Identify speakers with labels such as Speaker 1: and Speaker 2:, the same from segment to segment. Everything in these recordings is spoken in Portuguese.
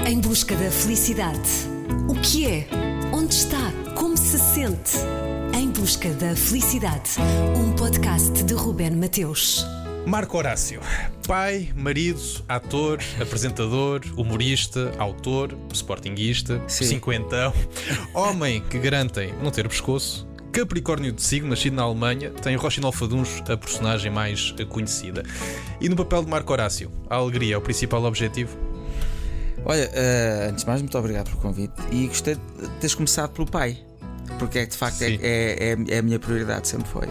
Speaker 1: Em busca da felicidade. O que é? Onde está? Como se sente? Em busca da felicidade. Um podcast de Ruben Mateus.
Speaker 2: Marco Horácio, pai, marido, ator, apresentador, humorista, autor, sportinguista, cinquentão, homem que garantem não ter pescoço, Capricórnio de signo, nascido na Alemanha, tem Rochinol Faduns, a personagem mais conhecida. E no papel de Marco Horácio, a alegria é o principal objetivo?
Speaker 3: Olha, antes de mais, muito obrigado pelo convite. E gostei de teres começado pelo pai, porque de facto é a minha prioridade, sempre foi.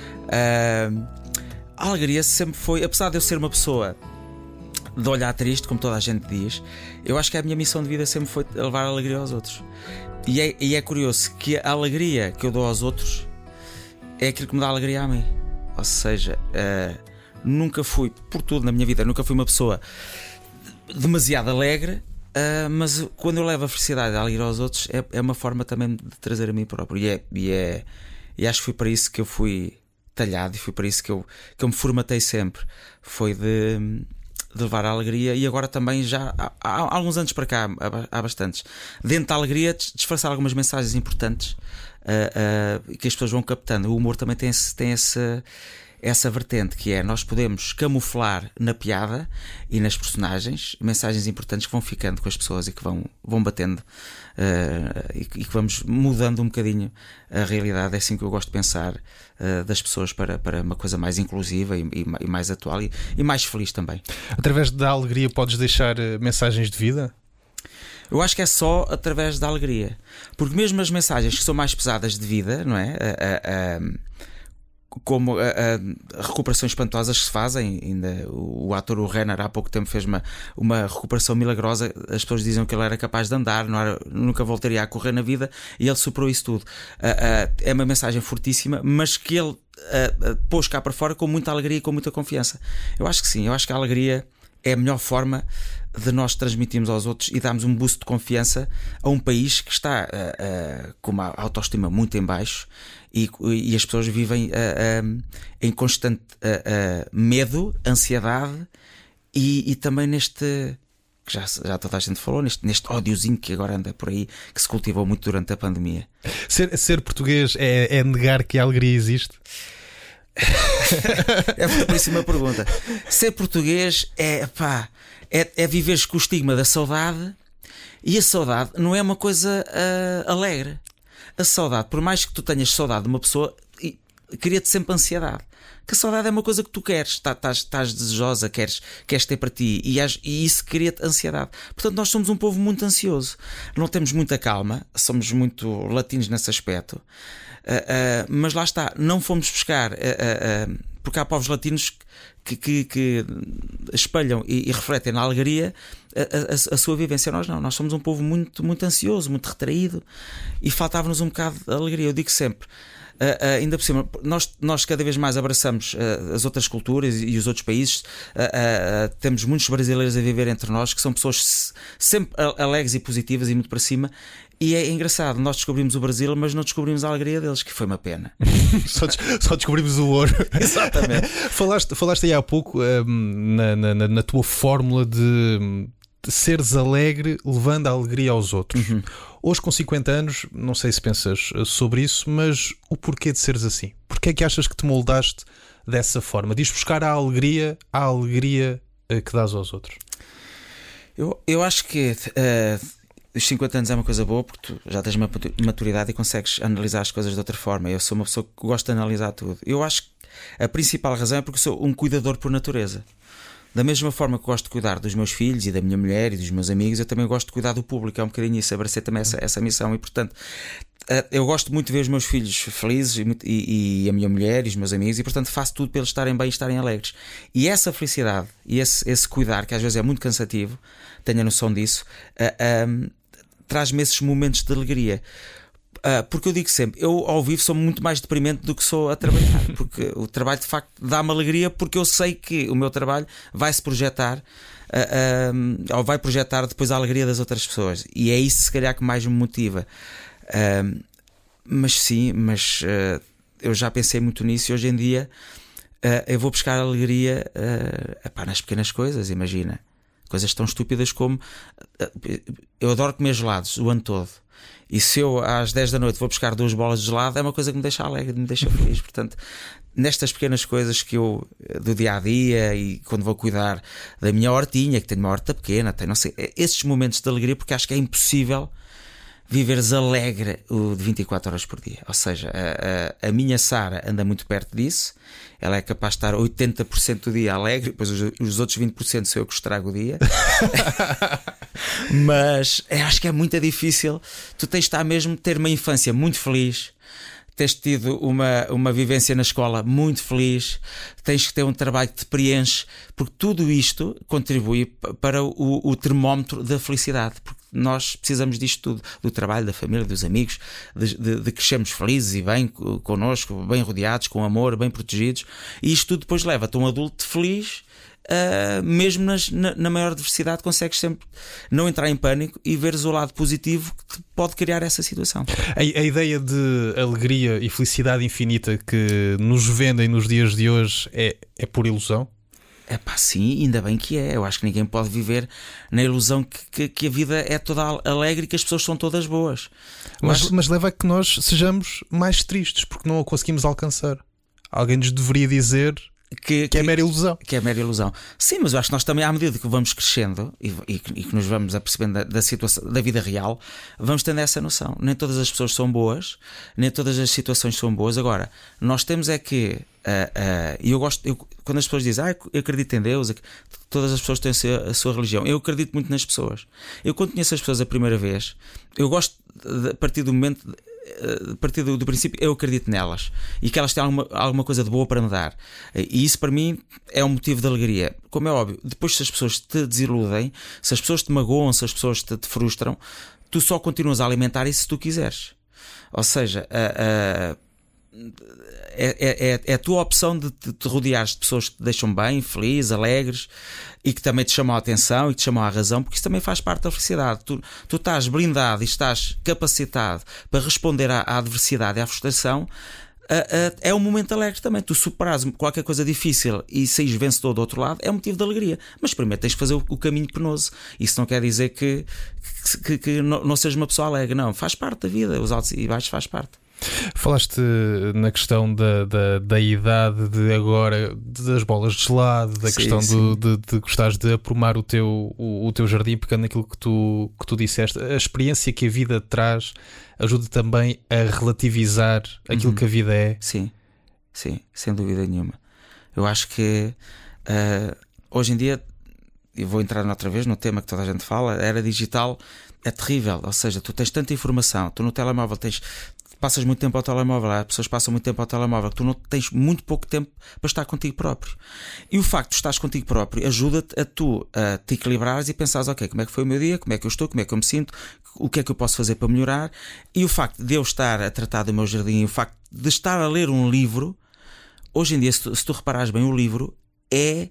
Speaker 3: A alegria sempre foi, apesar de eu ser uma pessoa de olhar triste, como toda a gente diz, eu acho que a minha missão de vida sempre foi levar a alegria aos outros. E é curioso que a alegria que eu dou aos outros é aquilo que me dá alegria a mim. Ou seja, nunca fui, por tudo na minha vida, nunca fui uma pessoa demasiado alegre, mas quando eu levo a felicidade e a alegria aos outros é uma forma também de trazer a mim próprio. E acho que foi para isso que eu fui talhado, e foi para isso que eu me formatei sempre. Foi de levar a alegria, e agora também já há alguns anos para cá, há bastantes, dentro da alegria, disfarçar algumas mensagens importantes que as pessoas vão captando. O humor também tem essa vertente, que é: nós podemos camuflar na piada e nas personagens mensagens importantes que vão ficando com as pessoas e que vão batendo, e que vamos mudando um bocadinho a realidade. É assim que eu gosto de pensar das pessoas para uma coisa mais inclusiva e mais atual e mais feliz também.
Speaker 2: Através da alegria podes deixar mensagens de vida?
Speaker 3: Eu acho que é só através da alegria, porque mesmo as mensagens que são mais pesadas de vida, não é? Como recuperações espantosas que se fazem. Ainda o ator, o Renner, há pouco tempo fez uma recuperação milagrosa. As pessoas diziam que ele era capaz de andar, nunca voltaria a correr na vida, e ele superou isso tudo. É uma mensagem fortíssima, mas que ele pôs cá para fora com muita alegria e com muita confiança. Eu acho que sim, eu acho que a alegria é a melhor forma de nós transmitirmos aos outros e darmos um boost de confiança a um país que está com uma autoestima muito em baixo, e as pessoas vivem em constante medo, ansiedade e também neste, que já toda a gente falou, neste ódiozinho que agora anda por aí, que se cultivou muito durante a pandemia. Ser
Speaker 2: português é negar que a alegria existe?
Speaker 3: É a próxima pergunta. Ser português é viveres com o estigma da saudade, e a saudade não é uma coisa alegre. A saudade, por mais que tu tenhas saudade de uma pessoa, cria-te sempre ansiedade. Que a saudade é uma coisa que tu queres, estás desejosa, queres ter para ti, e isso cria-te ansiedade. Portanto, nós somos um povo muito ansioso, não temos muita calma, somos muito latinos nesse aspecto. Mas lá está, não fomos buscar, porque há povos latinos que espelham e refletem na alegria a sua vivência. Nós não, nós somos um povo muito, muito ansioso, muito retraído, e faltava-nos um bocado de alegria. Eu digo sempre, ainda por cima, nós cada vez mais abraçamos as outras culturas e os outros países. Temos muitos brasileiros a viver entre nós, que são pessoas sempre alegres e positivas e muito para cima. E é engraçado, nós descobrimos o Brasil, mas não descobrimos a alegria deles, que foi uma pena.
Speaker 2: só descobrimos o ouro.
Speaker 3: Exatamente.
Speaker 2: Falaste aí há pouco na tua fórmula de seres alegre levando a alegria aos outros.
Speaker 3: Uhum.
Speaker 2: Hoje, com 50 anos, não sei se pensas sobre isso, mas o porquê de seres assim? Porquê é que achas que te moldaste dessa forma? Diz buscar a alegria que dás aos outros.
Speaker 3: Eu acho que os 50 anos é uma coisa boa, porque tu já tens uma maturidade e consegues analisar as coisas de outra forma. Eu sou uma pessoa que gosta de analisar tudo. Eu acho que a principal razão é porque sou um cuidador por natureza. Da mesma forma que gosto de cuidar dos meus filhos e da minha mulher e dos meus amigos, eu também gosto de cuidar do público. É um bocadinho isso, abracei também essa missão. E portanto, eu gosto muito de ver os meus filhos felizes e a minha mulher e os meus amigos, e portanto faço tudo para eles estarem bem e estarem alegres. E essa felicidade e esse cuidar, que às vezes é muito cansativo, tenho a noção disso, traz-me esses momentos de alegria. Porque eu digo sempre, eu ao vivo sou muito mais deprimente do que sou a trabalhar, porque o trabalho de facto dá-me alegria, porque eu sei que o meu trabalho vai-se projetar, ou vai projetar depois a alegria das outras pessoas, e é isso se calhar que mais me motiva. Mas eu já pensei muito nisso, e hoje em dia eu vou buscar alegria nas pequenas coisas. Imagina, Coisas tão estúpidas como eu adoro comer gelados o ano todo. E se eu às 10 da noite vou buscar 2 bolas de gelado, é uma coisa que me deixa alegre, me deixa feliz. Portanto, nestas pequenas coisas que eu, do dia a dia, e quando vou cuidar da minha hortinha, que tenho uma horta pequena, não sei, esses momentos de alegria, porque acho que é impossível viveres alegre de 24 horas por dia. Ou seja, a minha Sara anda muito perto disso. Ela é capaz de estar 80% do dia alegre, depois os outros 20% sou eu que estrago o dia. Mas acho que é muito difícil. Tu tens de estar mesmo, ter uma infância muito feliz, tens tido uma vivência na escola muito feliz, tens que ter um trabalho que te preenche, porque tudo isto contribui para o termómetro da felicidade. Porque nós precisamos disto tudo, do trabalho, da família, dos amigos, de crescermos felizes e bem connosco, bem rodeados, com amor, bem protegidos, e isto tudo depois leva-te a um adulto feliz. Mesmo na maior diversidade, consegues sempre não entrar em pânico e veres o lado positivo que pode criar essa situação.
Speaker 2: A ideia de alegria e felicidade infinita que nos vendem nos dias de hoje é por ilusão?
Speaker 3: É pá, sim, ainda bem que é. Eu acho que ninguém pode viver na ilusão que a vida é toda alegre e que as pessoas são todas boas.
Speaker 2: Mas leva a que nós sejamos mais tristes porque não a conseguimos alcançar. Alguém nos deveria dizer que é mera ilusão.
Speaker 3: Que é mera ilusão. Sim, mas eu acho que nós também, à medida que vamos crescendo e que nos vamos apercebendo da situação, da vida real, vamos tendo essa noção. Nem todas as pessoas são boas, nem todas as situações são boas. Agora, nós temos é que quando as pessoas dizem eu acredito em Deus, todas as pessoas têm a sua religião. Eu acredito muito nas pessoas. Eu, quando conheço as pessoas a primeira vez, eu gosto a partir do momento, a partir do princípio, eu acredito nelas e que elas têm alguma coisa de boa para me dar. E isso para mim é um motivo de alegria. Como é óbvio, depois, se as pessoas te desiludem, se as pessoas te magoam, se as pessoas te frustram, tu só continuas a alimentar isso se tu quiseres. Ou seja, é a tua opção de te rodeares de pessoas que te deixam bem, felizes, alegres e que também te chamam a atenção e te chamam à razão, porque isso também faz parte da felicidade. Tu estás blindado e estás capacitado para responder à adversidade e à frustração. É um momento alegre também. Tu superares qualquer coisa difícil e saís vencedor do outro lado, é um motivo de alegria. Mas primeiro tens que fazer o caminho penoso. Isso não quer dizer que não sejas uma pessoa alegre. Não, faz parte da vida. Os altos e baixos faz parte.
Speaker 2: Falaste na questão da idade de agora, das bolas de gelado, da questão de gostares de aprumar o teu jardim, pegando naquilo que tu disseste. A experiência que a vida traz ajuda também a relativizar aquilo que a vida é.
Speaker 3: Sim, sem dúvida nenhuma. Eu acho que hoje em dia, e vou entrar outra vez no tema que toda a gente fala, a era digital é terrível. Ou seja, tu tens tanta informação, tu no telemóvel passas muito tempo ao telemóvel, as pessoas passam muito tempo ao telemóvel, tu não tens muito pouco tempo para estar contigo próprio. E o facto de estares contigo próprio ajuda-te a te equilibrares e pensares, ok, como é que foi o meu dia, como é que eu estou, como é que eu me sinto, o que é que eu posso fazer para melhorar. E o facto de eu estar a tratar do meu jardim, o facto de estar a ler um livro, hoje em dia, se tu reparares bem, o livro é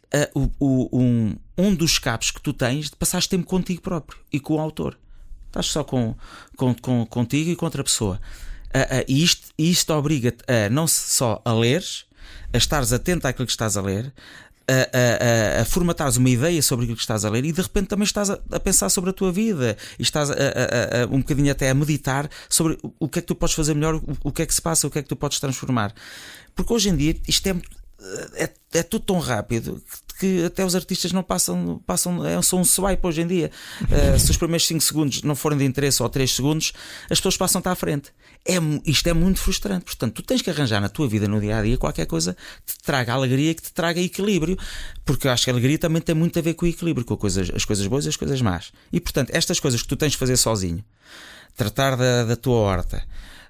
Speaker 3: um dos escapes que tu tens de passares tempo contigo próprio e com o autor. Estás só contigo e com outra pessoa. E isto obriga-te a não só a leres, a estares atento àquilo que estás a ler, a formatares uma ideia sobre aquilo que estás a ler e de repente também estás a pensar sobre a tua vida e estás um bocadinho até a meditar sobre o que é que tu podes fazer melhor, o que é que se passa, o que é que tu podes transformar. Porque hoje em dia isto é tudo tão rápido que até os artistas não passam são um swipe hoje em dia. Se os primeiros 5 segundos não forem de interesse ou 3 segundos, as pessoas passam-te à frente. Isto é muito frustrante. Portanto, tu tens que arranjar na tua vida, no dia a dia, qualquer coisa que te traga alegria, que te traga equilíbrio, porque eu acho que a alegria também tem muito a ver com o equilíbrio, com as coisas boas e as coisas más. E portanto, estas coisas que tu tens de fazer sozinho, tratar da tua horta,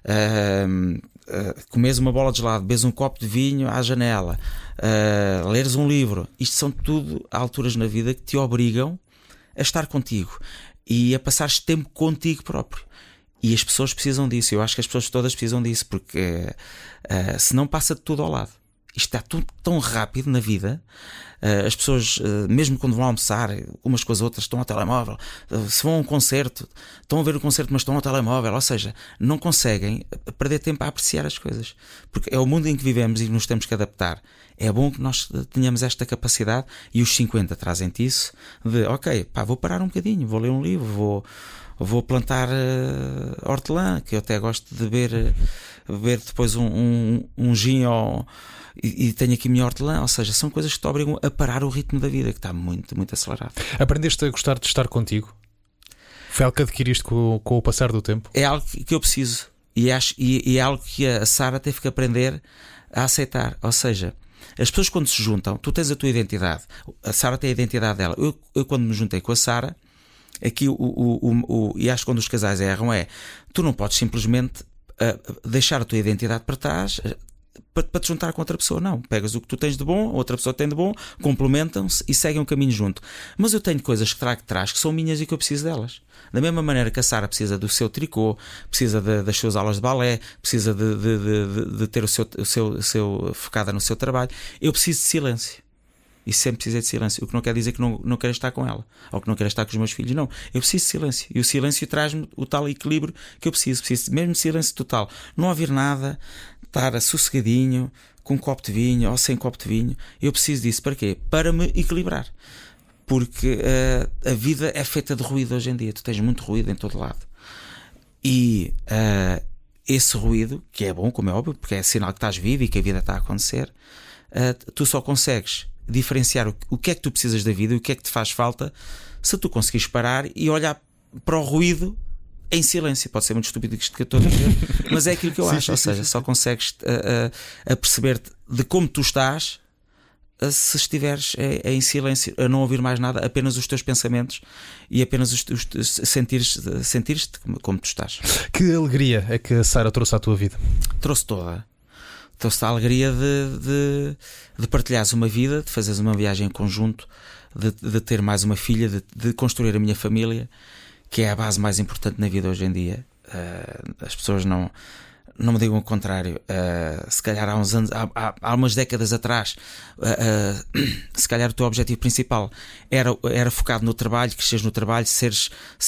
Speaker 3: comes uma bola de gelado, bebes um copo de vinho à janela, leres um livro, isto são tudo alturas na vida que te obrigam a estar contigo e a passares tempo contigo próprio. E as pessoas precisam disso. Eu acho que as pessoas todas precisam disso, porque senão passa de tudo ao lado. Isto está tudo tão rápido na vida. As pessoas, mesmo quando vão almoçar, umas com as outras, estão ao telemóvel. Se vão a um concerto, estão a ver o concerto, mas estão ao telemóvel. Ou seja, não conseguem perder tempo a apreciar as coisas, porque é o mundo em que vivemos e nos temos que adaptar. É bom que nós tenhamos esta capacidade, e os 50 trazem-te isso, de ok, vou parar um bocadinho, vou ler um livro, vou plantar hortelã, que eu até gosto de beber depois um gin e tenho aqui a minha hortelã. Ou seja, são coisas que te obrigam a parar o ritmo da vida, que está muito, muito acelerado.
Speaker 2: Aprendeste a gostar de estar contigo? Foi algo que adquiriste com o passar do tempo?
Speaker 3: É algo que eu preciso, e é algo que a Sara teve que aprender a aceitar. Ou seja, as pessoas quando se juntam, tu tens a tua identidade, a Sara tem a identidade dela. Eu quando me juntei com a Sara, aqui e acho que quando os casais erram tu não podes simplesmente deixar a tua identidade para trás para te juntar com outra pessoa. Não, pegas o que tu tens de bom, outra pessoa tem de bom, complementam-se e seguem um caminho junto. Mas eu tenho coisas que trago de trás que são minhas e que eu preciso delas. Da mesma maneira que a Sara precisa do seu tricô, precisa das suas aulas de balé, precisa de ter o seu focada no seu trabalho, eu preciso de silêncio. E sempre precisei de silêncio. O que não quer dizer que não quero estar com ela, ou que não quero estar com os meus filhos. Não, eu preciso de silêncio. E o silêncio traz-me o tal equilíbrio que eu preciso. Preciso mesmo de silêncio total. Não ouvir nada, estar sossegadinho, com um copo de vinho ou sem copo de vinho. Eu preciso disso. Para quê? Para me equilibrar. Porque a vida é feita de ruído hoje em dia. Tu tens muito ruído em todo lado. E esse ruído, que é bom, como é óbvio, porque é sinal que estás vivo e que a vida está a acontecer, tu só consegues diferenciar o que é que tu precisas da vida e o que é que te faz falta se tu conseguires parar e olhar para o ruído em silêncio. Pode ser muito estúpido isto que eu estou a dizer, mas é aquilo que eu acho. Ou seja, só consegues a perceber-te de como tu estás se estiveres em silêncio, a não ouvir mais nada, apenas os teus pensamentos e apenas sentires-te como tu estás.
Speaker 2: Que alegria é que a Sara trouxe à tua vida?
Speaker 3: Trouxe toda. Trouxe a alegria de partilhares uma vida, de fazeres uma viagem em conjunto, de ter mais uma filha, de construir a minha família, que é a base mais importante na vida hoje em dia. As pessoas não me digam o contrário. Se calhar há uns anos, há umas décadas atrás, se calhar o teu objetivo principal era focado no trabalho, cresceres no trabalho, seres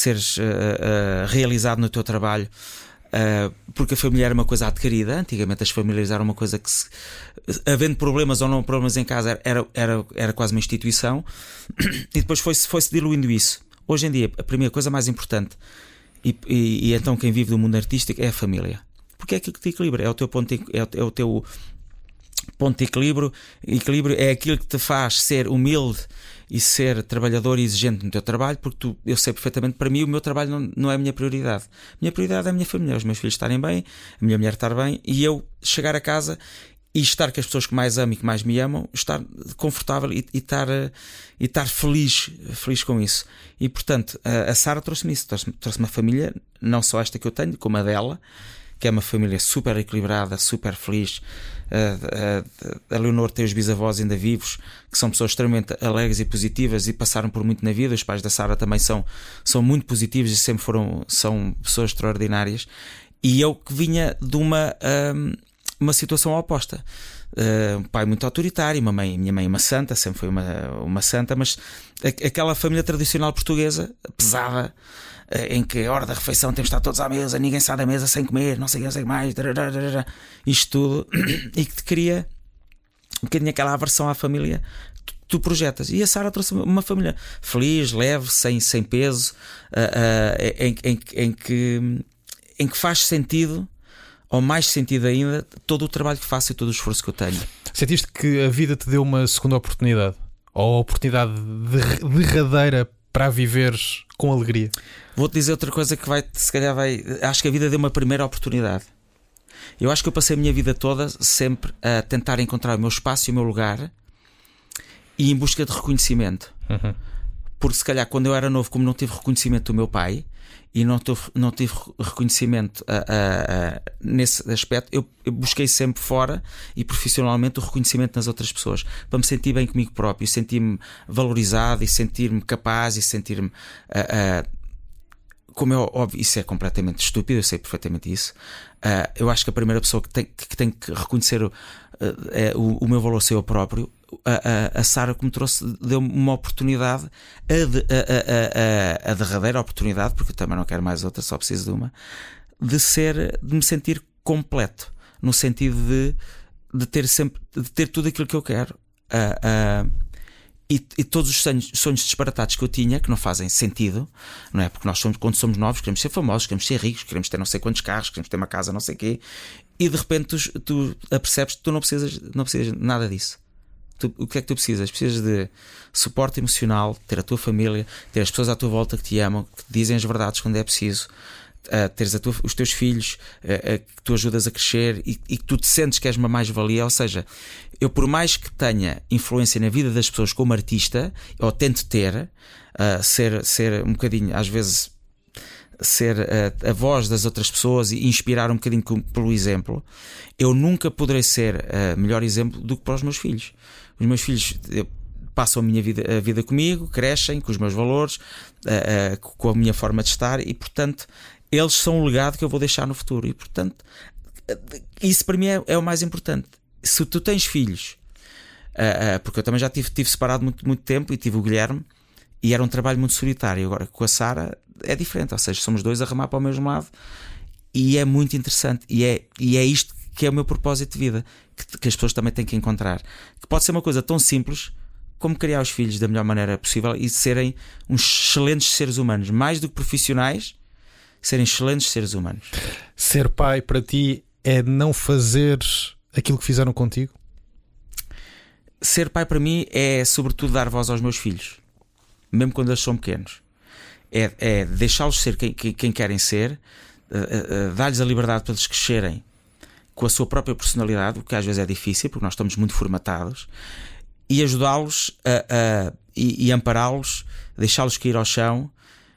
Speaker 3: realizado no teu trabalho. Porque a família era uma coisa adquirida. Antigamente as famílias eram uma coisa que, havendo problemas ou não problemas em casa, era quase uma instituição. E depois foi-se diluindo isso. Hoje em dia a primeira coisa mais importante, e então quem vive do mundo artístico, é a família. Porque é aquilo que te equilibra. É o teu ponto de equilíbrio. Equilíbrio é aquilo que te faz ser humilde e ser trabalhador e exigente no teu trabalho, porque eu sei perfeitamente, para mim o meu trabalho não é a minha prioridade. A minha prioridade é a minha família, os meus filhos estarem bem, a minha mulher estar bem, e eu chegar a casa e estar com as pessoas que mais amo e que mais me amam, estar confortável e estar feliz com isso. E portanto a Sara trouxe-me isso, trouxe uma família, não só esta que eu tenho, como a dela, que é uma família super equilibrada, super feliz. A Leonor tem os bisavós ainda vivos, que são pessoas extremamente alegres e positivas e passaram por muito na vida. Os pais da Sara também são muito positivos e sempre são pessoas extraordinárias. E eu que vinha de uma situação oposta. Um pai muito autoritário, minha mãe uma santa, sempre foi uma santa, mas aquela família tradicional portuguesa, pesada, em que a hora da refeição temos de estar todos à mesa, ninguém sai da mesa sem comer, não sei mais, isto tudo, e que te cria um bocadinho aquela aversão à família que tu projetas. E a Sara trouxe uma família feliz, leve, sem peso, em que faz sentido, ou mais sentido ainda, todo o trabalho que faço e todo o esforço que eu tenho.
Speaker 2: Sentiste que a vida te deu uma segunda oportunidade? Ou a oportunidade derradeira para a viveres com alegria?
Speaker 3: Vou-te dizer outra coisa que acho que a vida deu uma primeira oportunidade. Eu acho que eu passei a minha vida toda sempre a tentar encontrar o meu espaço e o meu lugar e em busca de reconhecimento. Porque se calhar quando eu era novo, como não tive reconhecimento do meu pai e não tive reconhecimento nesse aspecto, eu busquei sempre fora e profissionalmente o reconhecimento nas outras pessoas, para me sentir bem comigo próprio, sentir-me valorizado e sentir-me capaz e sentir-me como é óbvio, isso é completamente estúpido, eu sei perfeitamente isso. Eu acho que a primeira pessoa que tem que reconhecer o meu valor ser eu próprio. A Sara, que me trouxe, deu-me uma oportunidade, a derradeira oportunidade, porque eu também não quero mais outra, só preciso de uma, de me sentir completo, no sentido de de ter tudo aquilo que eu quero. E todos os sonhos disparatados que eu tinha, que não fazem sentido, não é? Porque nós quando somos novos, queremos ser famosos, queremos ser ricos, queremos ter não sei quantos carros, queremos ter uma casa, não sei o quê, e de repente tu apercebes que tu não precisas nada disso. O que é que tu precisas? Precisas de suporte emocional, ter a tua família, ter as pessoas à tua volta que te amam, que te dizem as verdades quando é preciso, teres os teus filhos que tu ajudas a crescer e que tu te sentes que és uma mais-valia. Ou seja, eu, por mais que tenha influência na vida das pessoas como artista, ou tento ter, ser um bocadinho, às vezes, ser a voz das outras pessoas e inspirar um bocadinho pelo exemplo, eu nunca poderei ser melhor exemplo do que para os meus filhos. Os meus filhos passam a vida comigo, crescem com os meus valores, com a minha forma de estar, e portanto eles são o legado que eu vou deixar no futuro. E portanto isso para mim é o mais importante. Se tu tens filhos, porque eu também já tive separado muito tempo, e tive o Guilherme, e era um trabalho muito solitário. Agora com a Sara é diferente, ou seja, somos dois a remar para o mesmo lado, e é muito interessante, e é isto que é o meu propósito de vida, que as pessoas também têm que encontrar, que pode ser uma coisa tão simples como criar os filhos da melhor maneira possível e serem uns excelentes seres humanos, mais do que profissionais, serem excelentes seres humanos.
Speaker 2: Ser pai para ti é não fazer aquilo que fizeram contigo?
Speaker 3: Ser pai para mim é sobretudo dar voz aos meus filhos, mesmo quando eles são pequenos. É deixá-los ser quem querem ser, dar-lhes a liberdade para eles crescerem com a sua própria personalidade, o que às vezes é difícil porque nós estamos muito formatados, e ajudá-los e ampará-los, deixá-los cair ao chão,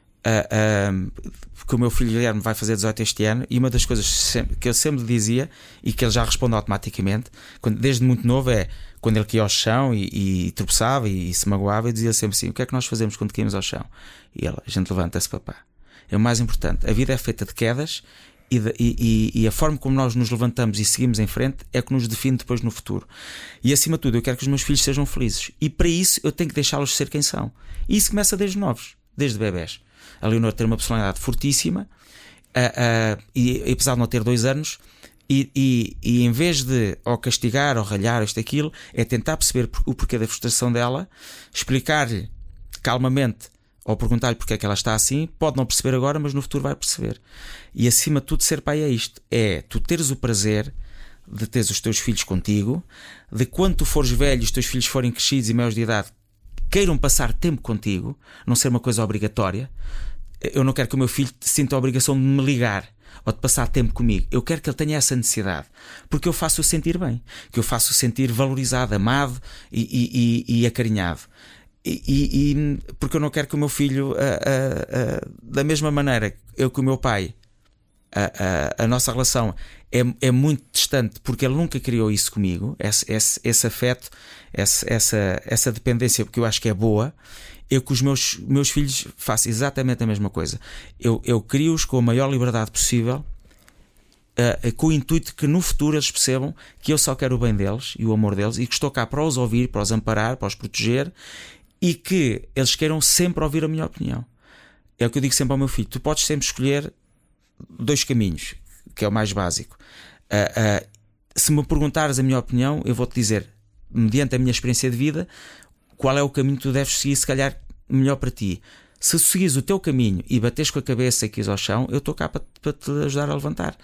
Speaker 3: porque o meu filho Guilherme vai fazer 18 este ano, e uma das coisas que eu sempre dizia, e que ele já responde automaticamente, desde muito novo, é quando ele caía ao chão e tropeçava e se magoava, eu dizia sempre assim: o que é que nós fazemos quando caímos ao chão? E ele: a gente levanta-se, papá. É o mais importante. A vida é feita de quedas, e a forma como nós nos levantamos e seguimos em frente é que nos define depois no futuro. E acima de tudo, eu quero que os meus filhos sejam felizes, e para isso eu tenho que deixá-los ser quem são. E isso começa desde novos, desde bebés. A Leonor ter uma personalidade fortíssima, e apesar de não ter 2 anos, e em vez de ou castigar ou ralhar isto aquilo, é tentar perceber o porquê da frustração dela, explicar-lhe calmamente, ou perguntar-lhe porque é que ela está assim. Pode não perceber agora, mas no futuro vai perceber. E acima de tudo, ser pai é isto: é tu teres o prazer de teres os teus filhos contigo, de quando tu fores velho, os teus filhos forem crescidos e maiores de idade, queiram passar tempo contigo, não ser uma coisa obrigatória. Eu não quero que o meu filho sinta a obrigação de me ligar ou de passar tempo comigo. Eu quero que ele tenha essa necessidade, porque eu faço-o sentir bem, que eu faço-o sentir valorizado, amado e acarinhado. Porque eu não quero que o meu filho, da mesma maneira eu com o meu pai, a nossa relação é muito distante, porque ele nunca criou isso comigo, esse afeto, essa dependência, porque eu acho que é boa. Eu com os meus filhos faço exatamente a mesma coisa. Eu crio-os com a maior liberdade possível, com o intuito que no futuro eles percebam que eu só quero o bem deles e o amor deles, e que estou cá para os ouvir, para os amparar, para os proteger, e que eles queiram sempre ouvir a minha opinião. É o que eu digo sempre ao meu filho: tu podes sempre escolher 2 caminhos, que é o mais básico. Se me perguntares a minha opinião, eu vou-te dizer, mediante a minha experiência de vida, qual é o caminho que tu deves seguir, se calhar melhor para ti. Se seguires o teu caminho e bateres com a cabeça e quis ao chão, eu estou cá para te ajudar a levantar.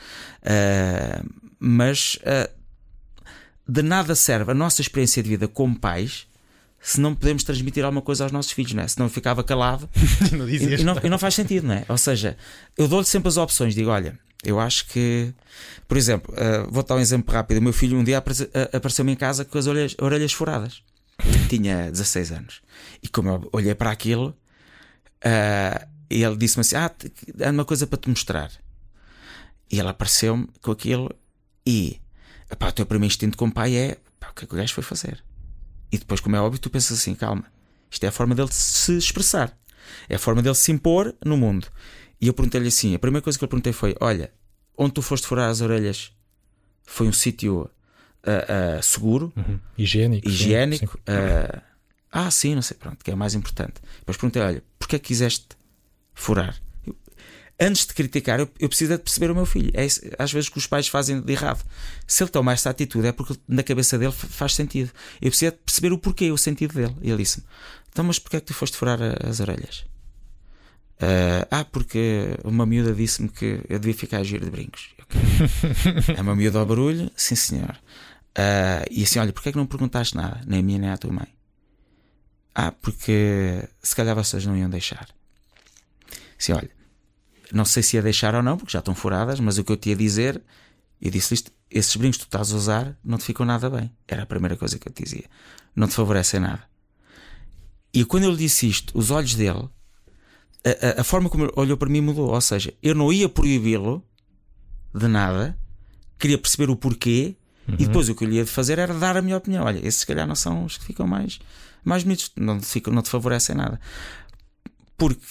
Speaker 3: Mas de nada serve a nossa experiência de vida como pais se não podemos transmitir alguma coisa aos nossos filhos, não é? Se não ficava calado e não faz sentido, não é? Ou seja, eu dou-lhe sempre as opções, digo: olha, eu acho que, por exemplo, vou dar um exemplo rápido. O meu filho um dia apareceu-me em casa com as orelhas furadas. Tinha 16 anos. E como eu olhei para aquilo, ele disse-me assim: há uma coisa para te mostrar. E ele apareceu-me com aquilo, e o teu primeiro instinto como pai é: o que é que o gajo foi fazer? E depois, como é óbvio, tu pensas assim: calma, isto é a forma dele se expressar, é a forma dele se impor no mundo. E eu perguntei-lhe assim: a primeira coisa que eu perguntei foi: olha, onde tu foste furar as orelhas foi um sítio seguro,
Speaker 2: higiênico,
Speaker 3: sim, não sei, pronto, que é o mais importante. Depois perguntei: olha, porque é que quiseste furar? antes de criticar, eu preciso de perceber o meu filho. É isso, às vezes, que os pais fazem de errado. Se ele toma esta atitude, é porque na cabeça dele faz sentido. Eu preciso de perceber o porquê, o sentido dele. E ele disse-me: então, mas porquê é que tu foste furar as orelhas? Porque uma miúda disse-me que eu devia ficar a giro de brincos. É uma miúda ao barulho? Sim, senhor. E assim, olha, porquê é que não perguntaste nada, nem a minha nem à tua mãe? Porque se calhar vocês não iam deixar. Assim, olha, não sei se ia deixar ou não, porque já estão furadas, mas o que eu te ia dizer, eu disse isto: esses brincos que tu estás a usar não te ficam nada bem. Era a primeira coisa que eu te dizia. Não te favorecem nada. E quando eu lhe disse isto, os olhos dele, a forma como ele olhou para mim mudou. Ou seja, eu não ia proibi-lo de nada, queria perceber o porquê. E depois o que eu lhe ia fazer era dar a minha opinião. Olha, esses se calhar não são os que ficam mais bonitos, não te favorecem nada. Porque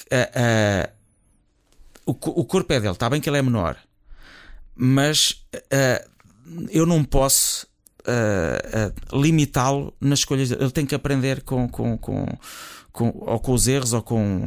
Speaker 3: o corpo é dele, está bem que ele é menor, mas eu não posso limitá-lo nas escolhas dele. Ele tem que aprender ou com os erros ou com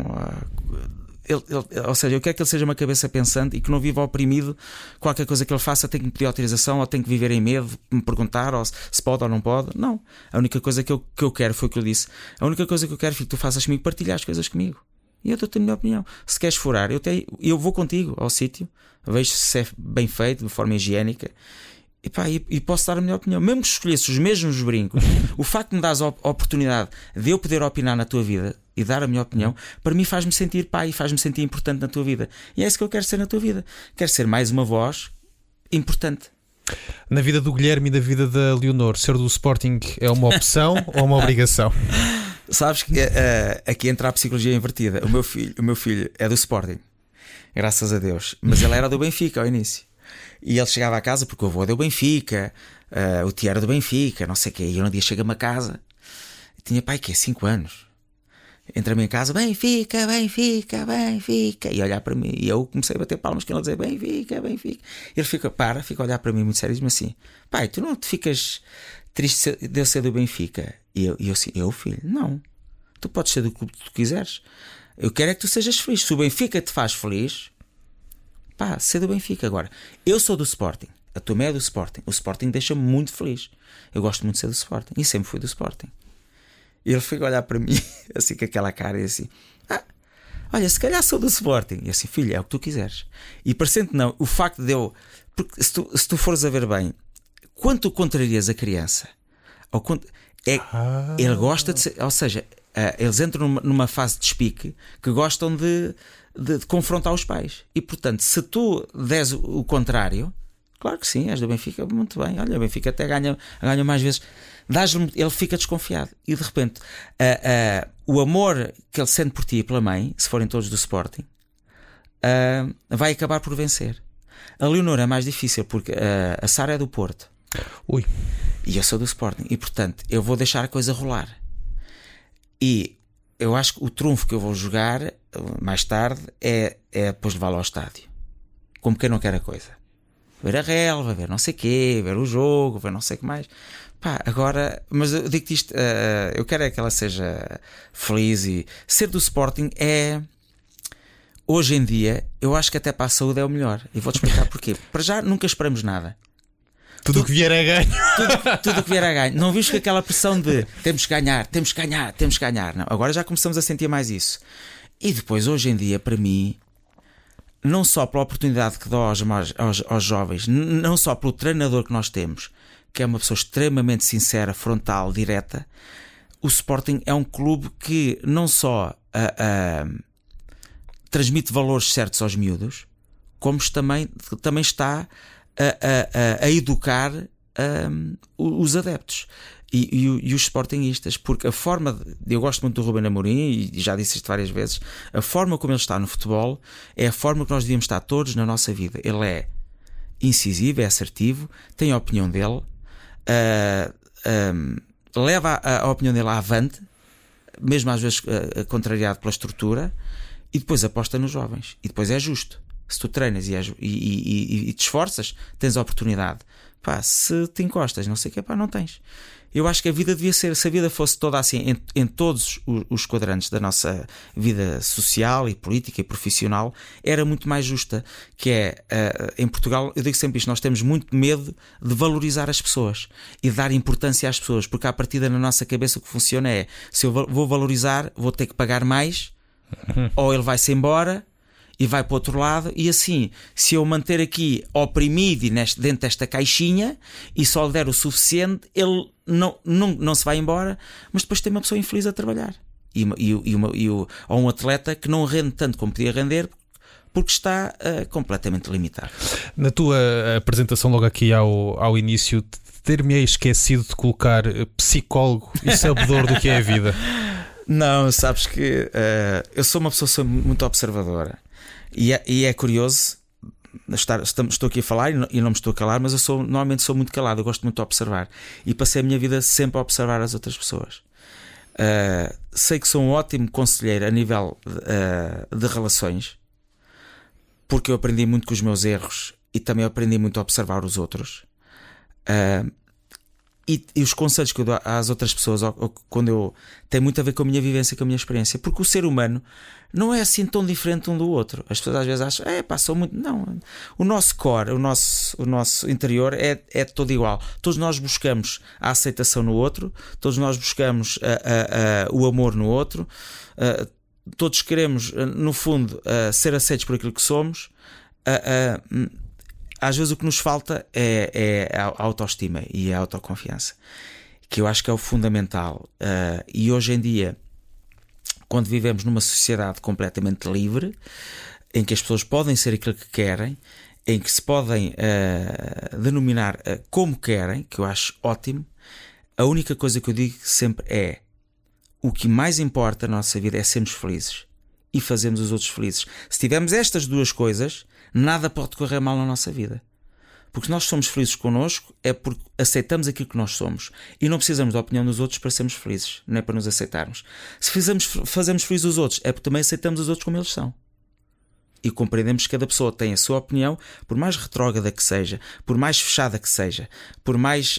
Speaker 3: ou seja, eu quero que ele seja uma cabeça pensante e que não viva oprimido. Qualquer coisa que ele faça tem que me pedir autorização, ou tem que viver em medo de me perguntar ou se pode ou não pode. Não, a única coisa que eu quero, foi o que eu disse, a única coisa que eu quero, filho, que tu faças comigo, partilhar as coisas comigo. E eu dou-te a minha opinião. Se queres furar, eu vou contigo ao sítio, vejo se é bem feito, de forma higiênica, e posso dar a minha opinião. Mesmo que escolhesse os mesmos brincos, o facto de me dares a oportunidade de eu poder opinar na tua vida e dar a minha opinião, para mim faz-me sentir pai, faz-me sentir importante na tua vida. E é isso que eu quero ser na tua vida. Quero ser mais uma voz importante.
Speaker 2: Na vida do Guilherme e da vida da Leonor, ser do Sporting é uma opção ou uma obrigação?
Speaker 3: Sabes que aqui entra a psicologia invertida. O meu filho é do Sporting, graças a Deus, mas ele era do Benfica ao início. E ele chegava a casa porque o avô é do Benfica, o tio era do Benfica, não sei o quê. E eu um dia chego-me a casa e tinha pai que é 5 anos. Entra-me em casa: Benfica, Benfica, Benfica. E olhar para mim. E eu comecei a bater palmas com ele a dizer: Benfica, Benfica. Ele fica a olhar para mim muito sério e diz-me assim: pai, tu não te ficas triste de eu ser do Benfica? E eu assim: eu, filho? Não. Tu podes ser do clube que tu quiseres. Eu quero é que tu sejas feliz. Se o Benfica te faz feliz, ser do Benfica. Agora, eu sou do Sporting, a tua mãe é do Sporting. O Sporting deixa-me muito feliz. Eu gosto muito de ser do Sporting e sempre fui do Sporting. E ele fica a olhar para mim assim com aquela cara e assim: olha, se calhar sou do Sporting. E assim: filho, é o que tu quiseres. E parecendo que não, o facto de eu, porque se tu fores a ver bem, quando tu contrarias a criança, ou quando ele gosta de ser, ou seja, eles entram numa fase de despique que gostam de confrontar os pais. E portanto, se tu des o contrário, claro que sim, és do Benfica, muito bem. Olha, o Benfica até ganha mais vezes. Ele fica desconfiado. E de repente o amor que ele sente por ti e pela mãe, se forem todos do Sporting, vai acabar por vencer. A Leonor é mais difícil porque a Sara é do Porto.
Speaker 2: Ui.
Speaker 3: E eu sou do Sporting. E portanto eu vou deixar a coisa rolar. E eu acho que o trunfo que eu vou jogar mais tarde é depois levá-lo ao estádio, como quem não quer a coisa, ver a relva, ver não sei o quê, ver o jogo, ver não sei o que mais. Agora, mas eu digo-te isto, eu quero é que ela seja feliz. E ser do Sporting hoje em dia, eu acho que até para a saúde é o melhor. E vou-te explicar porquê. Para já nunca esperamos nada.
Speaker 2: Tudo o que vier a ganho.
Speaker 3: Tudo o que vier a ganho. Não viste com aquela pressão de temos que ganhar, temos que ganhar, temos que ganhar. Não, agora já começamos a sentir mais isso. E depois, hoje em dia, para mim, não só pela oportunidade que dá aos jovens, não só pelo treinador que nós temos, que é uma pessoa extremamente sincera, frontal, direta, o Sporting é um clube que não só transmite valores certos aos miúdos, como também está a educar os adeptos e os sportinguistas, porque a forma eu gosto muito do Ruben Amorim e já disse isto várias vezes, a forma como ele está no futebol é a forma que nós devíamos estar todos na nossa vida. Ele é incisivo, é assertivo, tem a opinião dele, leva a opinião dele avante, mesmo às vezes contrariado pela estrutura, e depois aposta nos jovens, e depois é justo. Se tu treinas e te esforças, tens a oportunidade pá, se te encostas, não sei o que, pá, não tens. Eu acho que a vida devia ser, se a vida fosse toda assim em todos os quadrantes da nossa vida social e política e profissional, era muito mais justa. Que é, em Portugal, eu digo sempre isto, nós temos muito medo de valorizar as pessoas e de dar importância às pessoas, porque à partida na nossa cabeça o que funciona é, se eu vou valorizar, vou ter que pagar mais, ou ele vai-se embora e vai para o outro lado, e assim, se eu manter aqui oprimido e dentro desta caixinha e só lhe der o suficiente, ele não se vai embora, mas depois tem uma pessoa infeliz a trabalhar. Ou um atleta que não rende tanto como podia render porque está completamente limitado.
Speaker 2: Na tua apresentação logo aqui ao início, ter-me esquecido de colocar psicólogo e sabedor do que é a vida.
Speaker 3: Não, sabes que eu sou uma pessoa muito observadora. E é curioso, estou aqui a falar e não me estou a calar, mas eu normalmente sou muito calado, eu gosto muito de observar. E passei a minha vida sempre a observar as outras pessoas. Sei que sou um ótimo conselheiro a nível de relações, porque eu aprendi muito com os meus erros e também aprendi muito a observar os outros. E os conselhos que eu dou às outras pessoas tem muito a ver com a minha vivência, com a minha experiência, porque o ser humano não é assim tão diferente um do outro. As pessoas às vezes acham, sou muito. Não, o nosso core, o nosso interior é todo igual. Todos nós buscamos a aceitação no outro, todos nós buscamos o amor no outro, todos queremos, no fundo, ser aceitos por aquilo que somos. Às vezes o que nos falta é a autoestima e a autoconfiança, que eu acho que é o fundamental. E hoje em dia, quando vivemos numa sociedade completamente livre, em que as pessoas podem ser aquilo que querem, em que se podem denominar como querem, que eu acho ótimo, a única coisa que eu digo sempre é: o que mais importa na nossa vida é sermos felizes e fazermos os outros felizes. Se tivermos estas duas coisas, nada pode correr mal na nossa vida. Porque se nós somos felizes connosco, é porque aceitamos aquilo que nós somos e não precisamos da opinião dos outros para sermos felizes, não é para nos aceitarmos. Se fazemos felizes os outros, é porque também aceitamos os outros como eles são. E compreendemos que cada pessoa tem a sua opinião, por mais retrógrada que seja, por mais fechada que seja, por mais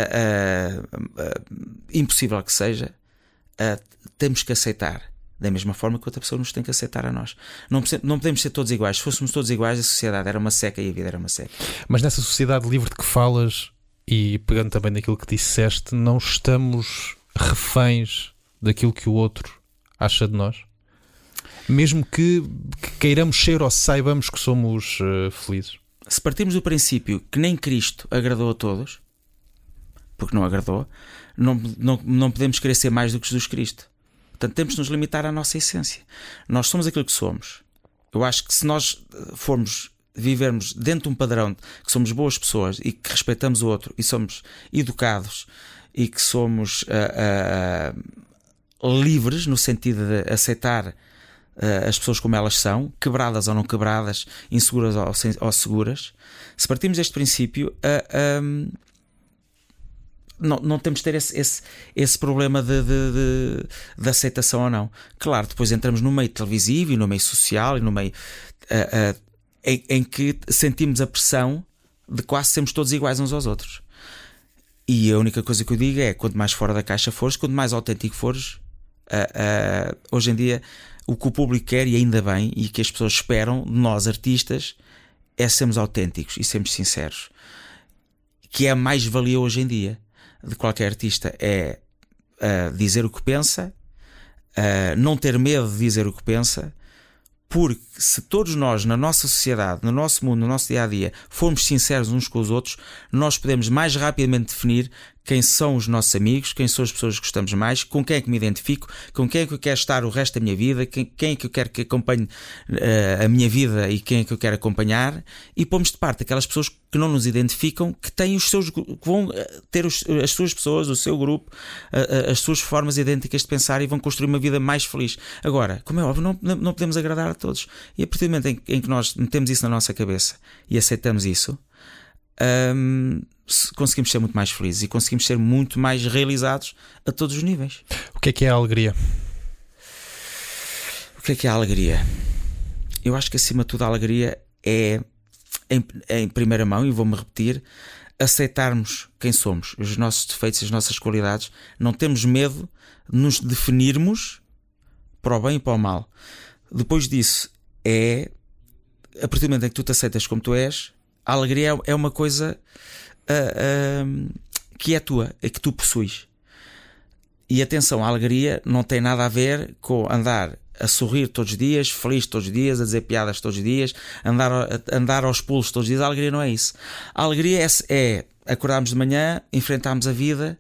Speaker 3: impossível que seja, temos que aceitar. Da mesma forma que outra pessoa nos tem que aceitar a nós. Não podemos ser todos iguais. Se fôssemos todos iguais, a sociedade era uma seca e a vida era uma seca.
Speaker 2: Mas nessa sociedade livre de que falas, e pegando também naquilo que disseste, não estamos reféns daquilo que o outro acha de nós? Mesmo que queiramos ser ou saibamos que somos felizes?
Speaker 3: Se partirmos do princípio que nem Cristo agradou a todos, porque não agradou, não podemos querer ser mais do que Jesus Cristo. Portanto, temos de nos limitar à nossa essência. Nós somos aquilo que somos. Eu acho que se nós vivermos dentro de um padrão que somos boas pessoas e que respeitamos o outro e somos educados e que somos livres no sentido de aceitar as pessoas como elas são, quebradas ou não quebradas, inseguras ou seguras, se partimos deste princípio, não temos de ter esse problema de aceitação ou não. Claro, depois entramos no meio televisivo e no meio social e no meio em que sentimos a pressão de quase sermos todos iguais uns aos outros. E a única coisa que eu digo é: quanto mais fora da caixa fores, quanto mais autêntico fores, hoje em dia o que o público quer, e ainda bem, e que as pessoas esperam de nós artistas, é sermos autênticos e sermos sinceros, que é a mais-valia hoje em dia de qualquer artista, é dizer o que pensa, não ter medo de dizer o que pensa, porque se todos nós, na nossa sociedade, no nosso mundo, no nosso dia-a-dia, formos sinceros uns com os outros, nós podemos mais rapidamente definir quem são os nossos amigos, quem são as pessoas que gostamos mais, com quem é que me identifico, com quem é que eu quero estar o resto da minha vida, quem é que eu quero que acompanhe a minha vida e quem é que eu quero acompanhar, e pomos de parte aquelas pessoas que não nos identificam, que têm que vão ter as suas pessoas, o seu grupo, as suas formas idênticas de pensar e vão construir uma vida mais feliz. Agora, como é óbvio, não podemos agradar a todos. E a partir do momento em que nós metemos isso na nossa cabeça e aceitamos isso, conseguimos ser muito mais felizes e conseguimos ser muito mais realizados a todos os níveis.
Speaker 2: O que é a alegria?
Speaker 3: O que é a alegria? Eu acho que acima de tudo a alegria é em primeira mão, e vou-me repetir, aceitarmos quem somos, os nossos defeitos, as nossas qualidades. Não temos medo de nos definirmos para o bem e para o mal. Depois disso, a partir do momento em que tu te aceitas como tu és, a alegria é uma coisa que é tua, é que tu possuis. E atenção, a alegria não tem nada a ver com andar a sorrir todos os dias, feliz todos os dias, a dizer piadas todos os dias, andar aos pulos todos os dias. A alegria não é isso. A alegria é acordarmos de manhã, enfrentarmos a vida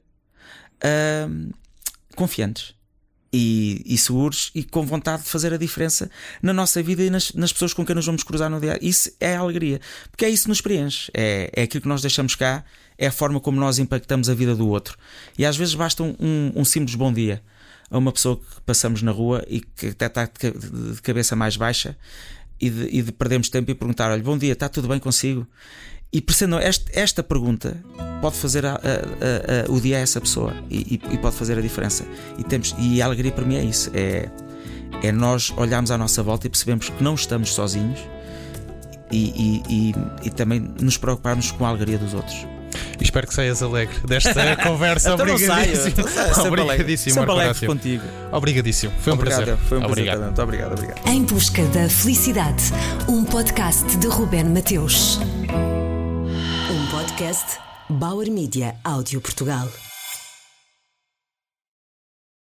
Speaker 3: confiantes e seguros e com vontade de fazer a diferença na nossa vida e nas pessoas com quem nos vamos cruzar no dia. Isso é a alegria, porque é isso que nos preenche, é aquilo que nós deixamos cá, é a forma como nós impactamos a vida do outro. E às vezes basta um simples bom dia a uma pessoa que passamos na rua e que até está de cabeça mais baixa, e de perdermos tempo e perguntar: olha, bom dia, está tudo bem consigo? E percebendo esta pergunta pode fazer o dia a essa pessoa e pode fazer a diferença. E a alegria para mim é isso, é nós olharmos à nossa volta e percebemos que não estamos sozinhos, e também nos preocuparmos com a alegria dos outros.
Speaker 2: Espero que saias alegre desta conversa. Obrigadíssimo. Obrigadíssimo,
Speaker 3: sempre
Speaker 2: Marco
Speaker 3: alegre contigo.
Speaker 2: Obrigadíssimo. Foi um prazer.
Speaker 3: Foi um
Speaker 2: obrigado.
Speaker 3: Prazer. Muito obrigado.
Speaker 1: Em Busca da Felicidade, um podcast de Ruben Mateus. Um podcast Bauer Media Áudio Portugal.